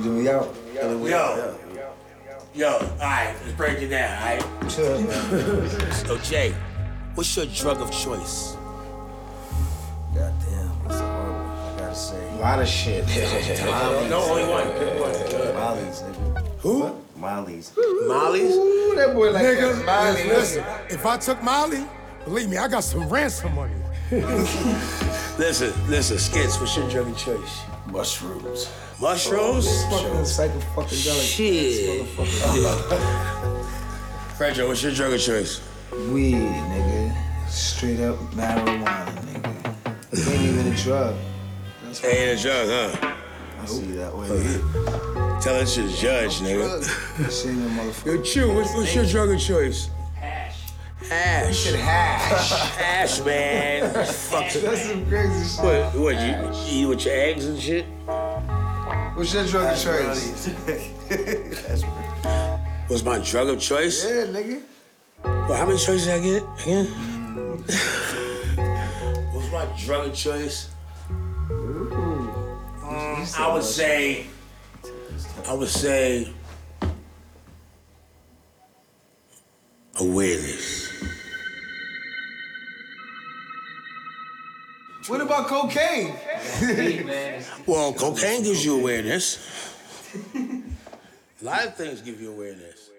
do me out. Yo, all right, let's break it down, all right? Sure, man. So, Jay, what's your drug of choice? Goddamn, that's a hard one. I gotta say. A lot of shit. No, only one. Pick one. Molly's, nigga. Who? Molly's. Molly's? Ooh, that boy like Nigga, that. Molly, listen, if I took Molly, believe me, I got some ransom money. Listen, Skits, what's your drug of choice? Mushrooms. Mushrooms? Fucking psycho-fucking-delic. Shit. Fredro, what's your drug of choice? Weed, nigga. Straight up marijuana, nigga. It ain't even a drug. Ain't a drug, huh? I see that way. Tell us your judge, nigga. Shit ain't no motherfucker. Yo, Chew, what's your drug of choice? Hash. Shit hash. Hash, man. Fuck. That's some crazy shit. What, you eat with your eggs and shit? What's your drug of choice? What's my drug of choice? Yeah, nigga. Well, how many choices I get again? What's my drug of choice? I would say awareness. What about cocaine? Well, cocaine gives you awareness. A lot of things give you awareness.